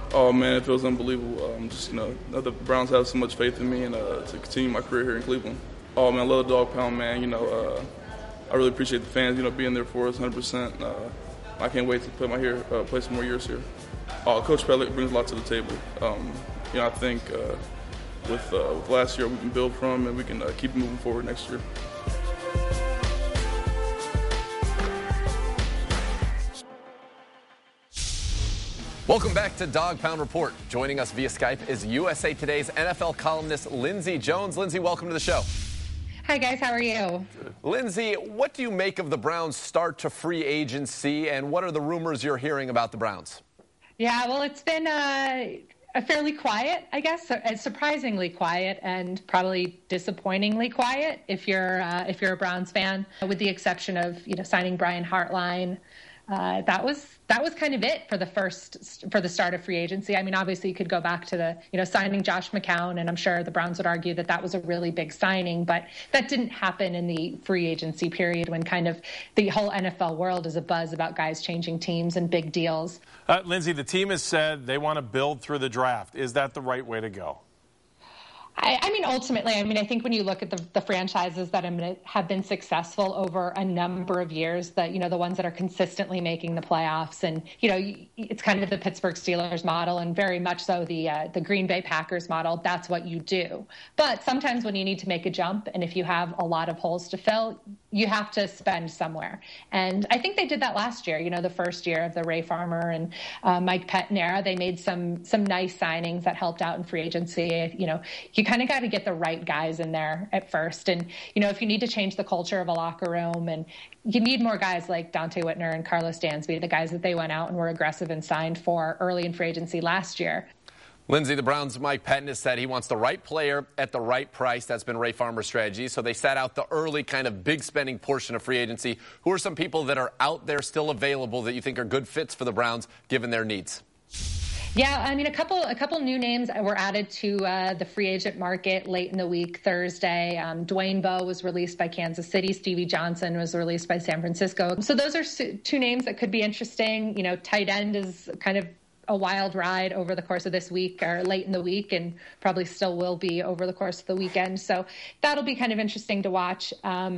Oh man, it feels unbelievable. The Browns have so much faith in me and to continue my career here in Cleveland. Oh man, I love the dog pound, man. I really appreciate the fans, being there for us 100%. I can't wait to play some more years here. Coach Pellick brings a lot to the table. I think with last year we can build from and we can keep moving forward next year. Welcome back to Dog Pound Report. Joining us via Skype is USA Today's NFL columnist Lindsey Jones. Lindsey, welcome to the show. Hi, guys. How are you? Lindsey, what do you make of the Browns' start to free agency, and what are the rumors you're hearing about the Browns? Yeah, well, it's been a fairly quiet, I guess, surprisingly quiet and probably disappointingly quiet if you're a Browns fan, with the exception of signing Brian Hartline. That was kind of it for the start of free agency. I mean, obviously you could go back to the signing Josh McCown, and I'm sure the Browns would argue that was a really big signing, but that didn't happen in the free agency period when kind of the whole NFL world is abuzz about guys changing teams and big deals. Lindsey, the team has said they want to build through the draft. Is that the right way to go? I mean, ultimately, I think when you look at the franchises that have been successful over a number of years, the ones that are consistently making the playoffs, and it's kind of the Pittsburgh Steelers model, and very much so the Green Bay Packers model. That's what you do. But sometimes when you need to make a jump, and if you have a lot of holes to fill, you have to spend somewhere. And I think they did that last year. The first year of the Ray Farmer and Mike Pettine era, they made some nice signings that helped out in free agency. You kind of got to get the right guys in there at first. And, if you need to change the culture of a locker room, and you need more guys like Dante Whitner and Carlos Dansby, the guys that they went out and were aggressive and signed for early in free agency last year. Lindsey, the Browns' Mike Pettine has said he wants the right player at the right price. That's been Ray Farmer's strategy. So they sat out the early kind of big spending portion of free agency. Who are some people that are out there still available that you think are good fits for the Browns given their needs? Yeah, I mean, a couple new names were added to the free agent market late in the week Thursday. Dwayne Bowe was released by Kansas City. Stevie Johnson was released by San Francisco. So those are two names that could be interesting. Tight end is kind of a wild ride over the course of this week or late in the week, and probably still will be over the course of the weekend. So that'll be kind of interesting to watch.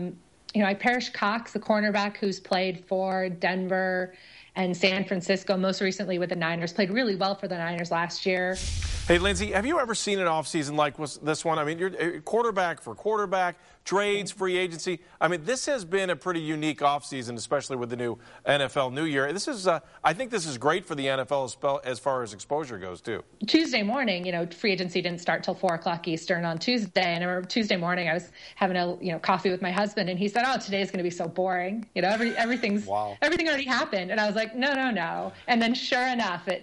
Parrish Cox, the cornerback who's played for Denver and San Francisco, most recently with the Niners, played really well for the Niners last year. Hey, Lindsey, have you ever seen an offseason like this one? I mean, you're quarterback for quarterback, trades, free agency. I mean, this has been a pretty unique offseason, especially with the new NFL New Year. This is, I think this is great for the NFL as far as exposure goes, too. Tuesday morning, free agency didn't start till 4 o'clock Eastern on Tuesday. And I remember Tuesday morning I was having a coffee with my husband, and he said, "Oh, today's going to be so boring. Everything already happened." And I was like, no. And then sure enough, at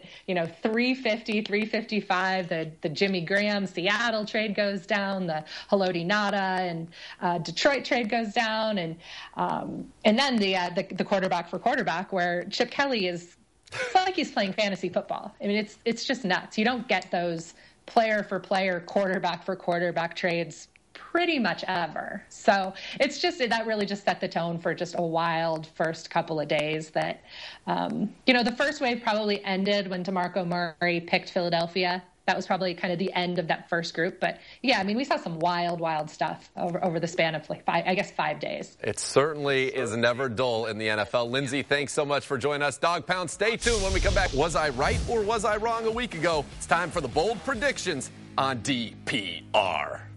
3:50, 3:55, the Jimmy Graham Seattle trade goes down, the Haloti Ngata and Detroit trade goes down, and then the quarterback for quarterback, where Chip Kelly it's like he's playing fantasy football. I mean, it's just nuts. You don't get those player for player, quarterback for quarterback trades pretty much ever. So it's just, that really just set the tone for just a wild first couple of days that, the first wave probably ended when DeMarco Murray picked Philadelphia. That was probably kind of the end of that first group. But yeah, I mean, we saw some wild stuff over the span of 5 days. It certainly is never dull in the NFL. Lindsey, thanks so much for joining us. Dog Pound, stay tuned when we come back. Was I right or was I wrong a week ago? It's time for the bold predictions on DPR.